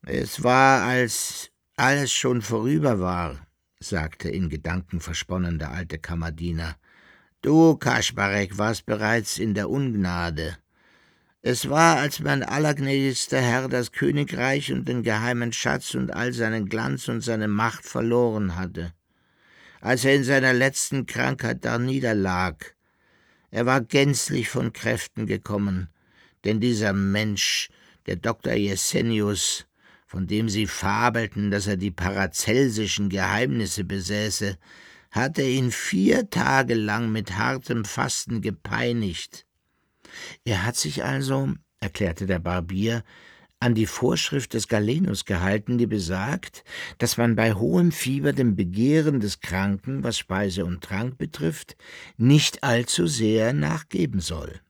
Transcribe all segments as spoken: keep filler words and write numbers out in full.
Es war, als alles schon vorüber war, sagte in Gedanken versponnen der alte Kammerdiener. Du, Kaschmarek, warst bereits in der Ungnade. Es war, als mein allergnädigster Herr das Königreich und den geheimen Schatz und all seinen Glanz und seine Macht verloren hatte, als er in seiner letzten Krankheit darniederlag. Er war gänzlich von Kräften gekommen, denn dieser Mensch, der Doktor Jesenius, von dem sie fabelten, dass er die paracelsischen Geheimnisse besäße, hatte ihn vier Tage lang mit hartem Fasten gepeinigt. Er hat sich also, erklärte der Barbier, an die Vorschrift des Galenus gehalten, die besagt, dass man bei hohem Fieber dem Begehren des Kranken, was Speise und Trank betrifft, nicht allzu sehr nachgeben soll.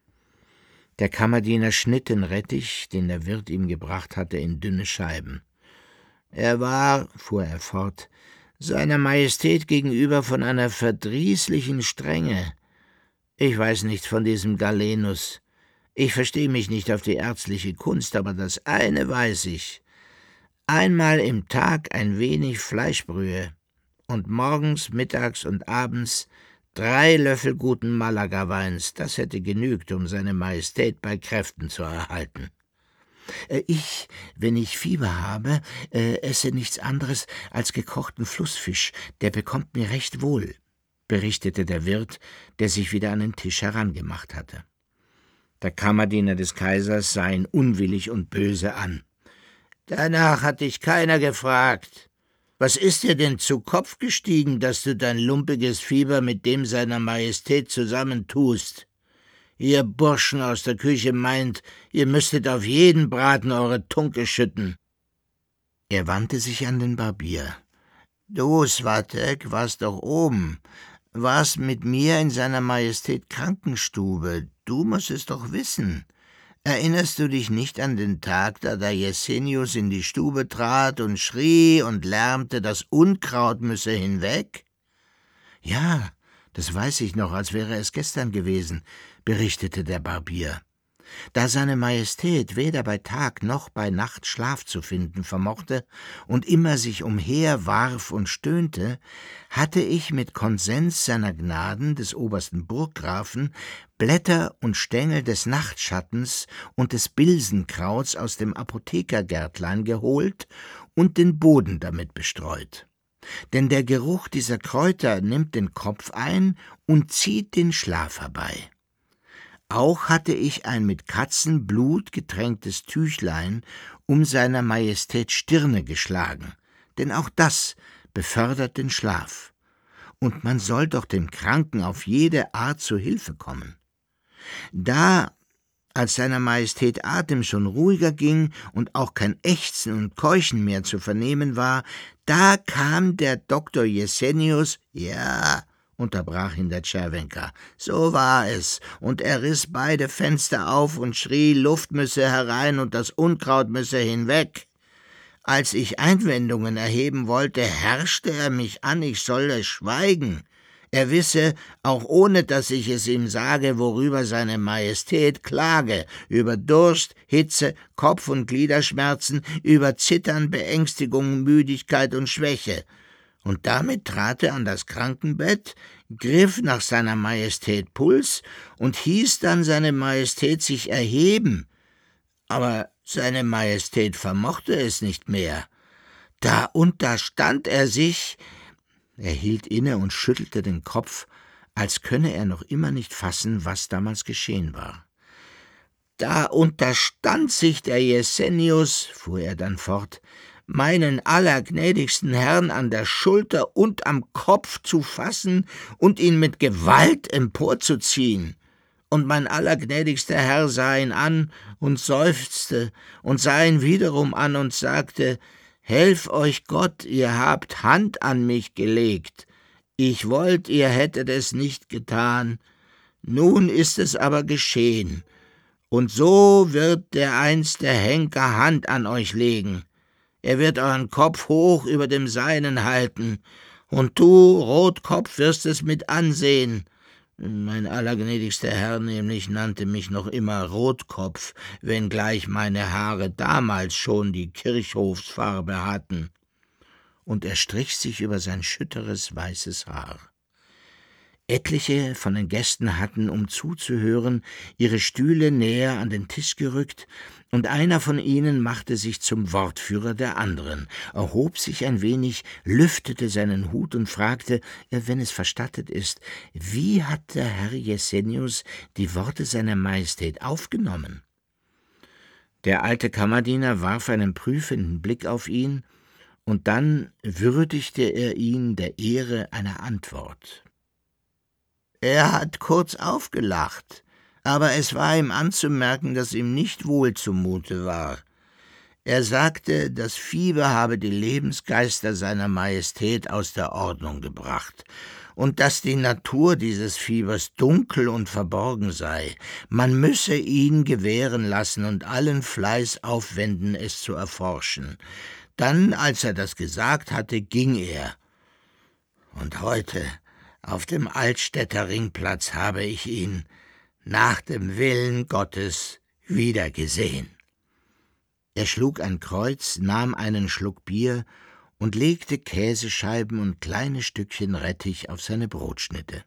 Der Kammerdiener schnitt den Rettich, den der Wirt ihm gebracht hatte, in dünne Scheiben. Er war, fuhr er fort, seiner Majestät gegenüber von einer verdrießlichen Strenge. Ich weiß nichts von diesem Galenus. Ich verstehe mich nicht auf die ärztliche Kunst, aber das eine weiß ich. Einmal im Tag ein wenig Fleischbrühe und morgens, mittags und abends drei Löffel guten Malaga-Weins, das hätte genügt, um seine Majestät bei Kräften zu erhalten. Ich, wenn ich Fieber habe, äh, esse nichts anderes als gekochten Flussfisch, der bekommt mir recht wohl, berichtete der Wirt, der sich wieder an den Tisch herangemacht hatte. Der Kammerdiener des Kaisers sah ihn unwillig und böse an. »Danach hat dich keiner gefragt. Was ist dir denn zu Kopf gestiegen, dass du dein lumpiges Fieber mit dem seiner Majestät zusammentust? Ihr Burschen aus der Küche meint, ihr müsstet auf jeden Braten eure Tunke schütten.« Er wandte sich an den Barbier. »Du, Svatek, warst doch oben, warst mit mir in seiner Majestät Krankenstube. Du musst es doch wissen. Erinnerst du dich nicht an den Tag, da der Jesenius in die Stube trat und schrie und lärmte, das Unkraut müsse hinweg?« »Ja, das weiß ich noch, als wäre es gestern gewesen«, berichtete der Barbier. Da seine Majestät weder bei Tag noch bei Nacht Schlaf zu finden vermochte und immer sich umherwarf und stöhnte, hatte ich mit Konsens seiner Gnaden, des obersten Burggrafen, Blätter und Stängel des Nachtschattens und des Bilsenkrauts aus dem Apothekergärtlein geholt und den Boden damit bestreut. Denn der Geruch dieser Kräuter nimmt den Kopf ein und zieht den Schlaf herbei. Auch hatte ich ein mit Katzenblut getränktes Tüchlein um seiner Majestät Stirne geschlagen, denn auch das befördert den Schlaf. Und man soll doch dem Kranken auf jede Art zu Hilfe kommen. Da, als seiner Majestät Atem schon ruhiger ging und auch kein Ächzen und Keuchen mehr zu vernehmen war, da kam der Doktor Jesenius, ja, unterbrach ihn der Tscherwenka. So war es, und er riß beide Fenster auf und schrie, Luft müsse herein und das Unkraut müsse hinweg. Als ich Einwendungen erheben wollte, herrschte er mich an, ich solle schweigen. Er wisse, auch ohne dass ich es ihm sage, worüber seine Majestät klage, über Durst, Hitze, Kopf- und Gliederschmerzen, über Zittern, Beängstigung, Müdigkeit und Schwäche. Und damit trat er an das Krankenbett, griff nach seiner Majestät Puls und hieß dann seine Majestät sich erheben. Aber seine Majestät vermochte es nicht mehr. Da unterstand er sich. Er hielt inne und schüttelte den Kopf, als könne er noch immer nicht fassen, was damals geschehen war. Da unterstand sich der Jesenius, fuhr er dann fort, meinen allergnädigsten Herrn an der Schulter und am Kopf zu fassen und ihn mit Gewalt emporzuziehen. Und mein allergnädigster Herr sah ihn an und seufzte und sah ihn wiederum an und sagte, »Helf euch Gott, ihr habt Hand an mich gelegt. Ich wollt, ihr hättet es nicht getan. Nun ist es aber geschehen. Und so wird dereinst der Henker Hand an euch legen. Er wird euren Kopf hoch über dem seinen halten, und du, Rotkopf, wirst es mit ansehen. Mein allergnädigster Herr nämlich nannte mich noch immer Rotkopf, wenngleich meine Haare damals schon die Kirchhofsfarbe hatten.« Und er strich sich über sein schütteres, weißes Haar. Etliche von den Gästen hatten, um zuzuhören, ihre Stühle näher an den Tisch gerückt, und einer von ihnen machte sich zum Wortführer der anderen, erhob sich ein wenig, lüftete seinen Hut und fragte, wenn es verstattet ist, wie hat der Herr Jessenius die Worte seiner Majestät aufgenommen? Der alte Kammerdiener warf einen prüfenden Blick auf ihn, und dann würdigte er ihn der Ehre einer Antwort. Er hat kurz aufgelacht, aber es war ihm anzumerken, dass ihm nicht wohl zumute war. Er sagte, das Fieber habe die Lebensgeister seiner Majestät aus der Ordnung gebracht und dass die Natur dieses Fiebers dunkel und verborgen sei. Man müsse ihn gewähren lassen und allen Fleiß aufwenden, es zu erforschen. Dann, als er das gesagt hatte, ging er. Und heute, auf dem Altstädter Ringplatz, habe ich ihn nach dem Willen Gottes wiedergesehen.« Er schlug ein Kreuz, nahm einen Schluck Bier und legte Käsescheiben und kleine Stückchen Rettich auf seine Brotschnitte.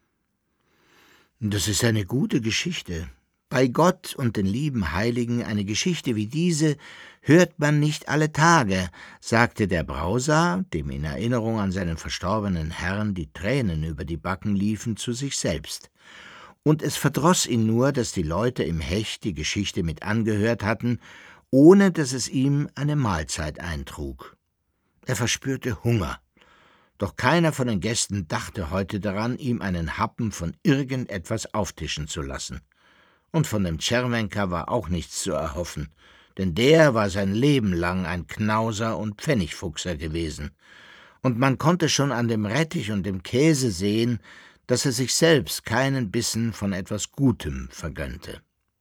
»Das ist eine gute Geschichte. Bei Gott und den lieben Heiligen, eine Geschichte wie diese hört man nicht alle Tage«, sagte der Brauser, dem in Erinnerung an seinen verstorbenen Herrn die Tränen über die Backen liefen, zu sich selbst. Und es verdroß ihn nur, dass die Leute im Hecht die Geschichte mit angehört hatten, ohne dass es ihm eine Mahlzeit eintrug. Er verspürte Hunger, doch keiner von den Gästen dachte heute daran, ihm einen Happen von irgendetwas auftischen zu lassen. Und von dem Tscherwenka war auch nichts zu erhoffen, denn der war sein Leben lang ein Knauser und Pfennigfuchser gewesen, und man konnte schon an dem Rettich und dem Käse sehen, dass er sich selbst keinen Bissen von etwas Gutem vergönnte.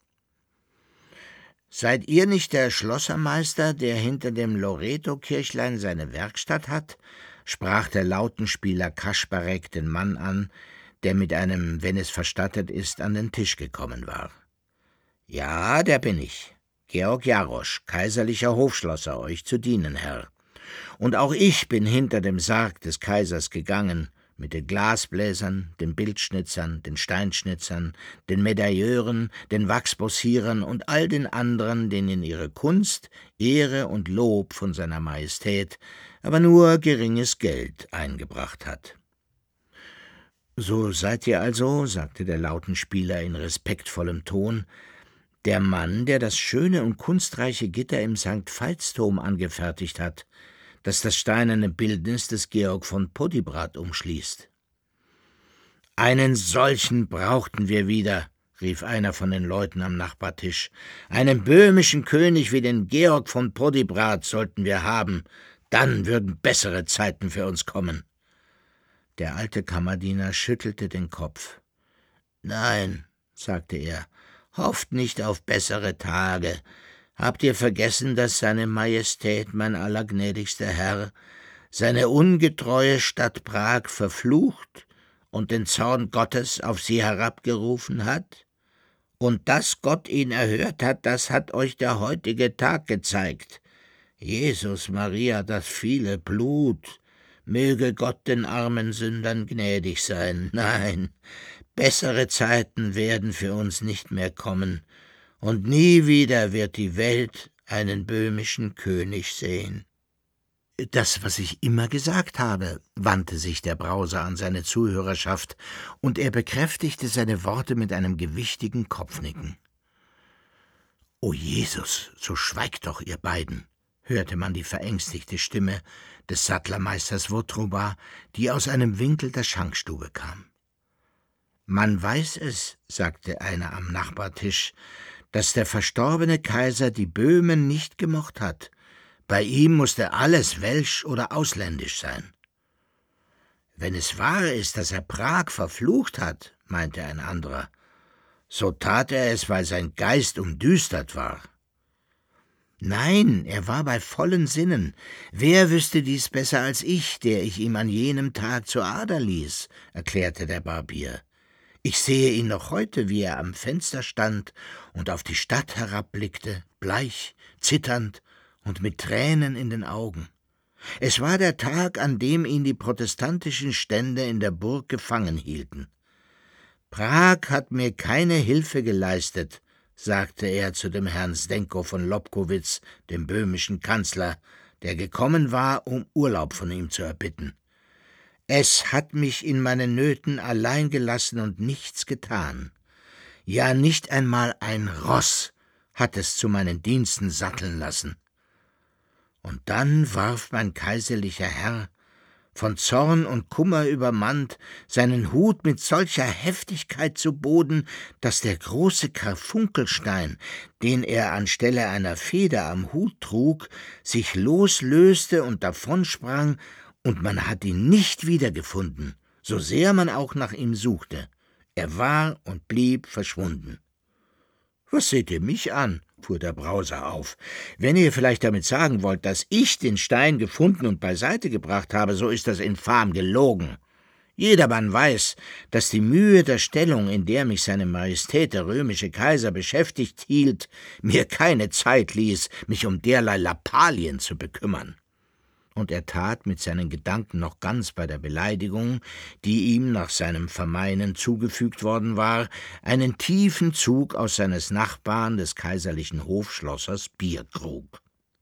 »Seid ihr nicht der Schlossermeister, der hinter dem Loreto-Kirchlein seine Werkstatt hat?« sprach der Lautenspieler Kaschbarek den Mann an, der mit einem, wenn es verstattet ist, an den Tisch gekommen war. »Ja, der bin ich, Georg Jarosch, kaiserlicher Hofschlosser, euch zu dienen, Herr. Und auch ich bin hinter dem Sarg des Kaisers gegangen, mit den Glasbläsern, den Bildschnitzern, den Steinschnitzern, den Medailleuren, den Wachsbossierern und all den anderen, denen ihre Kunst, Ehre und Lob von seiner Majestät, aber nur geringes Geld eingebracht hat.« »So seid ihr also«, sagte der Lautenspieler in respektvollem Ton, »der Mann, der das schöne und kunstreiche Gitter im Sankt Veitsdom angefertigt hat, das das steinerne Bildnis des Georg von Podiebrad umschließt.« »Einen solchen brauchten wir wieder«, rief einer von den Leuten am Nachbartisch. »Einen böhmischen König wie den Georg von Podiebrad sollten wir haben, dann würden bessere Zeiten für uns kommen.« Der alte Kammerdiener schüttelte den Kopf. »Nein«, sagte er, »hofft nicht auf bessere Tage. Habt ihr vergessen, dass seine Majestät, mein allergnädigster Herr, seine ungetreue Stadt Prag verflucht und den Zorn Gottes auf sie herabgerufen hat? Und dass Gott ihn erhört hat, das hat euch der heutige Tag gezeigt. Jesus Maria, das viele Blut, möge Gott den armen Sündern gnädig sein. Nein, bessere Zeiten werden für uns nicht mehr kommen, und nie wieder wird die Welt einen böhmischen König sehen.« »Das, was ich immer gesagt habe«, wandte sich der Brauser an seine Zuhörerschaft, und er bekräftigte seine Worte mit einem gewichtigen Kopfnicken. »O Jesus, so schweigt doch, ihr beiden«, hörte man die verängstigte Stimme des Sattlermeisters Wotruba, die aus einem Winkel der Schankstube kam. »Man weiß es«, sagte einer am Nachbartisch, »dass der verstorbene Kaiser die Böhmen nicht gemocht hat. Bei ihm musste alles welsch oder ausländisch sein.« »Wenn es wahr ist, dass er Prag verflucht hat«, meinte ein anderer, »so tat er es, weil sein Geist umdüstert war.« »Nein, er war bei vollen Sinnen. Wer wüsste dies besser als ich, der ich ihm an jenem Tag zur Ader ließ?«, erklärte der Barbier. Ich sehe ihn noch heute, wie er am Fenster stand und auf die Stadt herabblickte, bleich, zitternd und mit Tränen in den Augen. Es war der Tag, an dem ihn die protestantischen Stände in der Burg gefangen hielten. »Prag hat mir keine Hilfe geleistet«, sagte er zu dem Herrn Zdenko von Lobkowitz, dem böhmischen Kanzler, der gekommen war, um Urlaub von ihm zu erbitten. »Es hat mich in meinen Nöten allein gelassen und nichts getan. Ja, nicht einmal ein Ross hat es zu meinen Diensten satteln lassen.« Und dann warf mein kaiserlicher Herr, von Zorn und Kummer übermannt, seinen Hut mit solcher Heftigkeit zu Boden, dass der große Karfunkelstein, den er anstelle einer Feder am Hut trug, sich loslöste und davonsprang, und man hat ihn nicht wiedergefunden, so sehr man auch nach ihm suchte. Er war und blieb verschwunden. »Was seht ihr mich an?« fuhr der Brauser auf. »Wenn ihr vielleicht damit sagen wollt, dass ich den Stein gefunden und beiseite gebracht habe, so ist das infam gelogen. Jedermann weiß, dass die Mühe der Stellung, in der mich seine Majestät der römische Kaiser beschäftigt hielt, mir keine Zeit ließ, mich um derlei Lappalien zu bekümmern.« Und er tat mit seinen Gedanken noch ganz bei der Beleidigung, die ihm nach seinem Vermeinen zugefügt worden war, einen tiefen Zug aus seines Nachbarn, des kaiserlichen Hofschlossers, Bierkrug.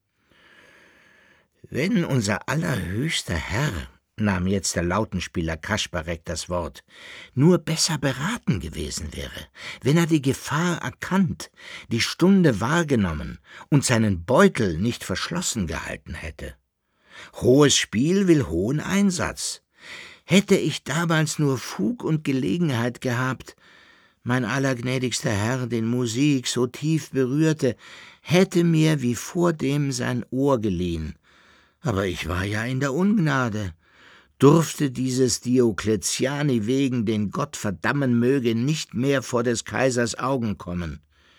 »Wenn unser allerhöchster Herr«, nahm jetzt der Lautenspieler Kaschbarek das Wort, »nur besser beraten gewesen wäre, wenn er die Gefahr erkannt, die Stunde wahrgenommen und seinen Beutel nicht verschlossen gehalten hätte. Hohes Spiel will hohen Einsatz. Hätte ich damals nur Fug und Gelegenheit gehabt, mein allergnädigster Herr, den Musik so tief berührte, hätte mir wie vordem sein Ohr geliehen. Aber ich war ja in der Ungnade, durfte dieses Diokletiani wegen, den Gott verdammen möge, nicht mehr vor des Kaisers Augen kommen.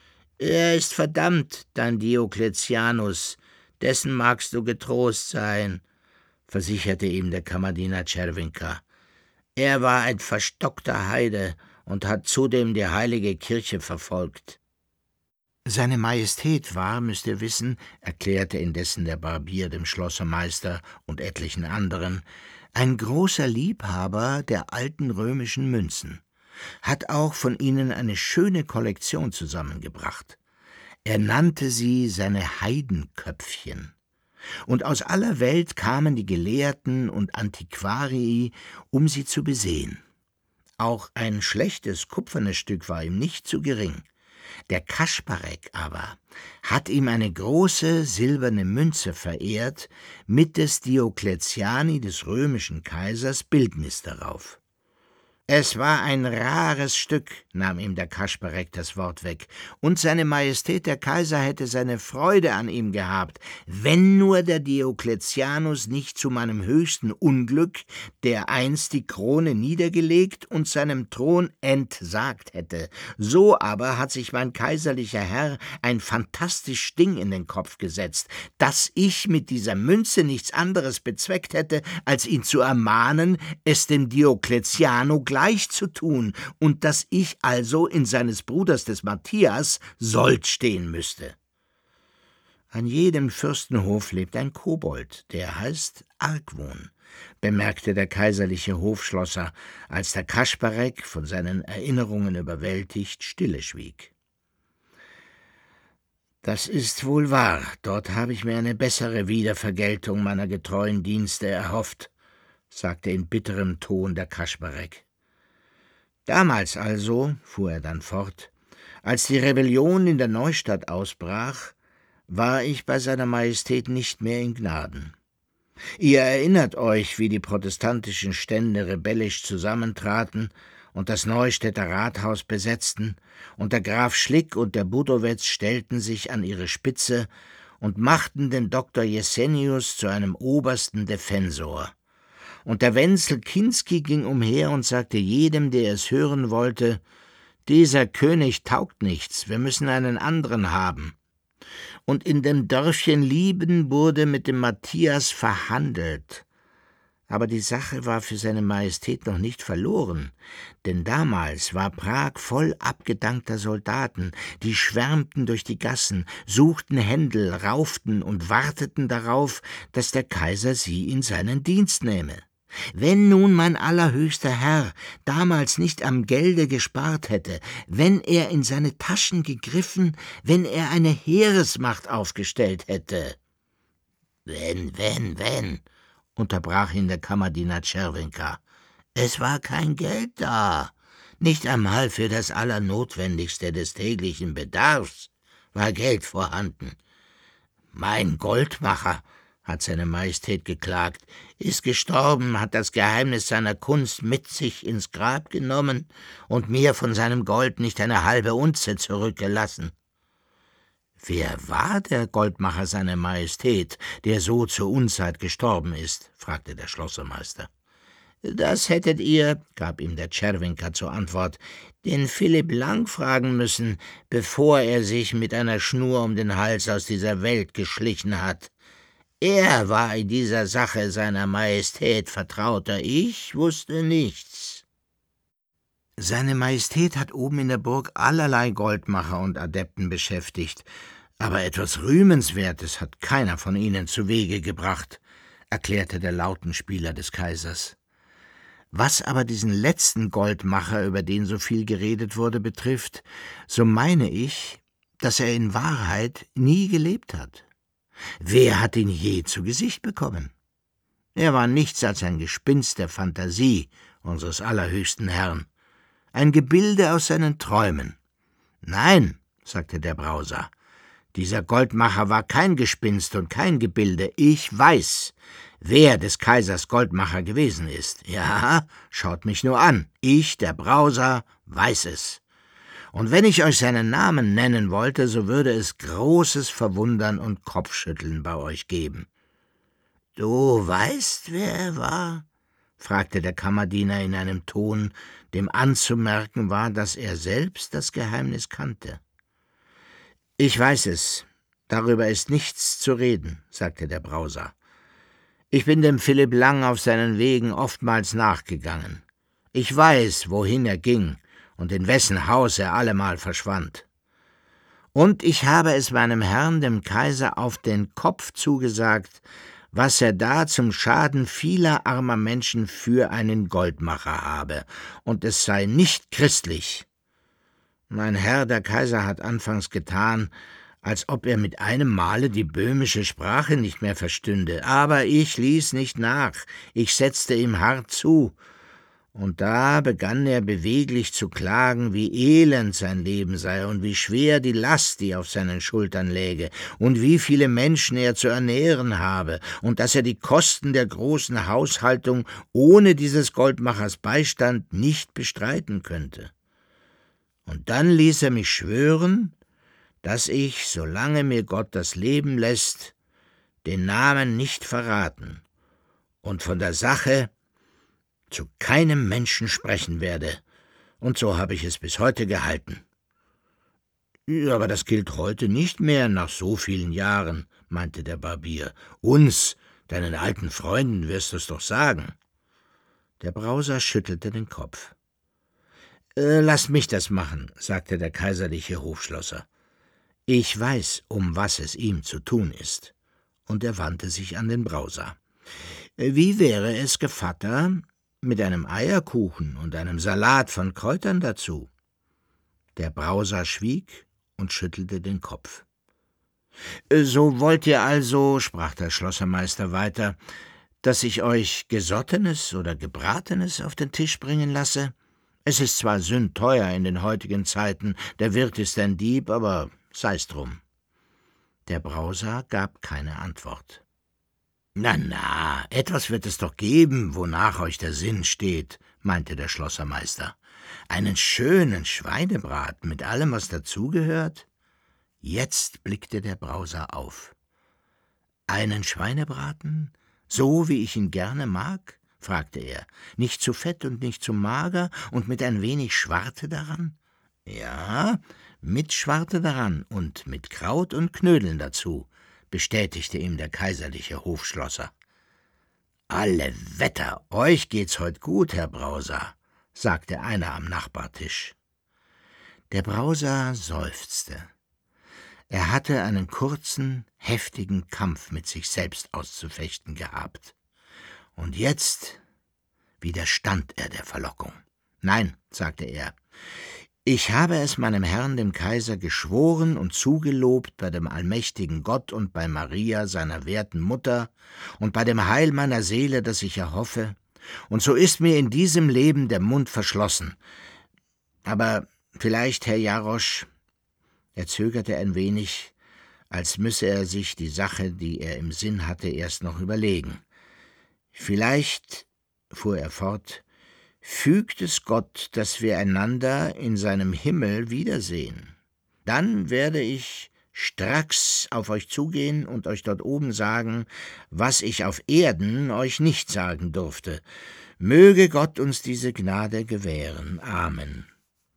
Er ist verdammt, dein Diokletianus, dessen magst du getrost sein«, versicherte ihm der Kammerdiener Czerwinka. »Er war ein verstockter Heide und hat zudem die heilige Kirche verfolgt.« »Seine Majestät war, müsst ihr wissen«, erklärte indessen der Barbier dem Schlossermeister und etlichen anderen, »ein großer Liebhaber der alten römischen Münzen, hat auch von ihnen eine schöne Kollektion zusammengebracht. Er nannte sie seine Heidenköpfchen. Und aus aller Welt kamen die Gelehrten und Antiquarii, um sie zu besehen. Auch ein schlechtes kupfernes Stück war ihm nicht zu gering. Der Kaschbarek aber hat ihm eine große silberne Münze verehrt, mit des Diokletiani, des römischen Kaisers, Bildnis darauf. »Es war ein rares Stück«, nahm ihm der Kaschbarek das Wort weg, »und seine Majestät der Kaiser hätte seine Freude an ihm gehabt, wenn nur der Diokletianus nicht zu meinem höchsten Unglück dereinst die Krone niedergelegt und seinem Thron entsagt hätte. So aber hat sich mein kaiserlicher Herr ein fantastisch Ding in den Kopf gesetzt, dass ich mit dieser Münze nichts anderes bezweckt hätte, als ihn zu ermahnen, es dem Diokletiano gleich zu tun, und dass ich also in seines Bruders des Matthias Sold stehen müsste. An jedem Fürstenhof lebt ein Kobold, der heißt Argwohn«, bemerkte der kaiserliche Hofschlosser, als der Kaschbarek, von seinen Erinnerungen überwältigt, stille schwieg. »Das ist wohl wahr, dort habe ich mir eine bessere Wiedervergeltung meiner getreuen Dienste erhofft«, sagte in bitterem Ton der Kaschbarek. »Damals also«, fuhr er dann fort, »als die Rebellion in der Neustadt ausbrach, war ich bei seiner Majestät nicht mehr in Gnaden. Ihr erinnert euch, wie die protestantischen Stände rebellisch zusammentraten und das Neustädter Rathaus besetzten, und der Graf Schlick und der Budowetz stellten sich an ihre Spitze und machten den Doktor Jesenius zu einem obersten Defensor. Und der Wenzel Kinsky ging umher und sagte jedem, der es hören wollte, »Dieser König taugt nichts, wir müssen einen anderen haben.« Und in dem Dörfchen Lieben wurde mit dem Matthias verhandelt. Aber die Sache war für seine Majestät noch nicht verloren, denn damals war Prag voll abgedankter Soldaten, die schwärmten durch die Gassen, suchten Händel, rauften und warteten darauf, dass der Kaiser sie in seinen Dienst nähme. Wenn nun mein allerhöchster Herr damals nicht am Gelde gespart hätte, wenn er in seine Taschen gegriffen, wenn er eine Heeresmacht aufgestellt hätte. »Wenn, wenn, wenn«, unterbrach ihn der Kammerdiener Czerwinka. »Es war kein Geld da, nicht einmal für das Allernotwendigste des täglichen Bedarfs war Geld vorhanden. Mein Goldmacher, hat seine Majestät geklagt, ist gestorben, hat das Geheimnis seiner Kunst mit sich ins Grab genommen und mir von seinem Gold nicht eine halbe Unze zurückgelassen.« »Wer war der Goldmacher seiner Majestät, der so zur Unzeit gestorben ist?« fragte der Schlossermeister. »Das hättet ihr«, gab ihm der Czerwinka zur Antwort, »den Philipp Lang fragen müssen, bevor er sich mit einer Schnur um den Hals aus dieser Welt geschlichen hat. Er war in dieser Sache seiner Majestät vertrauter, ich wusste nichts.« »Seine Majestät hat oben in der Burg allerlei Goldmacher und Adepten beschäftigt, aber etwas Rühmenswertes hat keiner von ihnen zu Wege gebracht«, erklärte der Lautenspieler des Kaisers. »Was aber diesen letzten Goldmacher, über den so viel geredet wurde, betrifft, so meine ich, dass er in Wahrheit nie gelebt hat. Wer hat ihn je zu Gesicht bekommen? Er war nichts als ein Gespinst der Fantasie unseres allerhöchsten Herrn, ein Gebilde aus seinen Träumen. Nein«, sagte der Brauser, »dieser Goldmacher war kein Gespinst und kein Gebilde. Ich weiß, wer des Kaisers Goldmacher gewesen ist. Ja, schaut mich nur an. Ich, der Brauser, weiß es. Und wenn ich euch seinen Namen nennen wollte, so würde es großes Verwundern und Kopfschütteln bei euch geben.« »Du weißt, wer er war?« fragte der Kammerdiener in einem Ton, dem anzumerken war, dass er selbst das Geheimnis kannte. »Ich weiß es. Darüber ist nichts zu reden«, sagte der Brauser. »Ich bin dem Philipp Lang auf seinen Wegen oftmals nachgegangen. Ich weiß, wohin er ging und in wessen Haus er allemal verschwand. Und ich habe es meinem Herrn, dem Kaiser, auf den Kopf zugesagt, was er da zum Schaden vieler armer Menschen für einen Goldmacher habe, und es sei nicht christlich. Mein Herr, der Kaiser, hat anfangs getan, als ob er mit einem Male die böhmische Sprache nicht mehr verstünde, aber ich ließ nicht nach, ich setzte ihm hart zu, und da begann er beweglich zu klagen, wie elend sein Leben sei und wie schwer die Last, die auf seinen Schultern läge, und wie viele Menschen er zu ernähren habe, und dass er die Kosten der großen Haushaltung ohne dieses Goldmachers Beistand nicht bestreiten könnte. Und dann ließ er mich schwören, dass ich, solange mir Gott das Leben lässt, den Namen nicht verraten und von der Sache zu keinem Menschen sprechen werde, und so habe ich es bis heute gehalten.« »Aber das gilt heute nicht mehr nach so vielen Jahren«, meinte der Barbier. »Uns, deinen alten Freunden, wirst du's doch sagen.« Der Brauser schüttelte den Kopf. Äh, »Lass mich das machen«, sagte der kaiserliche Hofschlosser. »Ich weiß, um was es ihm zu tun ist.« Und er wandte sich an den Brauser. »Wie wäre es, Gevatter, mit einem Eierkuchen und einem Salat von Kräutern dazu?« Der Brauser schwieg und schüttelte den Kopf. »So wollt ihr also«, sprach der Schlossermeister weiter, »dass ich euch Gesottenes oder Gebratenes auf den Tisch bringen lasse? Es ist zwar sündteuer in den heutigen Zeiten, der Wirt ist ein Dieb, aber sei's drum.« Der Brauser gab keine Antwort. »Na, na, etwas wird es doch geben, wonach euch der Sinn steht«, meinte der Schlossermeister. »Einen schönen Schweinebraten mit allem, was dazugehört?« Jetzt blickte der Brauser auf. »Einen Schweinebraten, so wie ich ihn gerne mag?« fragte er. »Nicht zu fett und nicht zu mager und mit ein wenig Schwarte daran?« »Ja, mit Schwarte daran und mit Kraut und Knödeln dazu«, bestätigte ihm der kaiserliche Hofschlosser. »Alle Wetter, euch geht's heut gut, Herr Brauser«, sagte einer am Nachbartisch. Der Brauser seufzte. Er hatte einen kurzen, heftigen Kampf mit sich selbst auszufechten gehabt. Und jetzt widerstand er der Verlockung. »Nein«, sagte er, »ich habe es meinem Herrn, dem Kaiser, geschworen und zugelobt bei dem allmächtigen Gott und bei Maria, seiner werten Mutter, und bei dem Heil meiner Seele, das ich erhoffe, und so ist mir in diesem Leben der Mund verschlossen. Aber vielleicht, Herr Jarosch«, er zögerte ein wenig, als müsse er sich die Sache, die er im Sinn hatte, erst noch überlegen. »Vielleicht«, fuhr er fort, »fügt es Gott, dass wir einander in seinem Himmel wiedersehen. Dann werde ich stracks auf euch zugehen und euch dort oben sagen, was ich auf Erden euch nicht sagen durfte. Möge Gott uns diese Gnade gewähren. Amen.«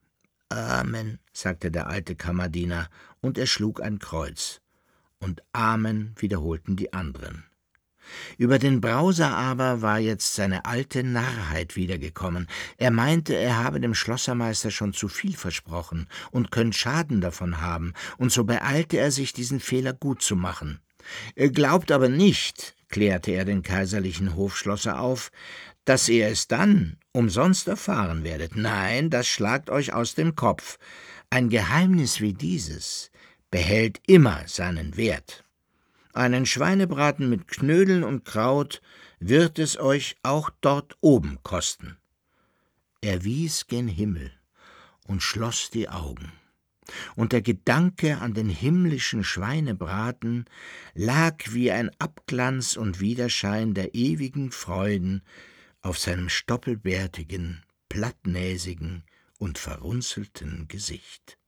»Amen«, sagte der alte Kammerdiener, und er schlug ein Kreuz. Und Amen wiederholten die anderen. Über den Brauser aber war jetzt seine alte Narrheit wiedergekommen. Er meinte, er habe dem Schlossermeister schon zu viel versprochen und könnt Schaden davon haben, und so beeilte er sich, diesen Fehler gut zu machen. »Glaubt aber nicht«, klärte er den kaiserlichen Hofschlosser auf, »dass ihr es dann umsonst erfahren werdet. Nein, das schlagt euch aus dem Kopf. Ein Geheimnis wie dieses behält immer seinen Wert. Einen Schweinebraten mit Knödeln und Kraut wird es euch auch dort oben kosten.« Er wies gen Himmel und schloss die Augen, und der Gedanke an den himmlischen Schweinebraten lag wie ein Abglanz und Widerschein der ewigen Freuden auf seinem stoppelbärtigen, plattnäsigen und verrunzelten Gesicht.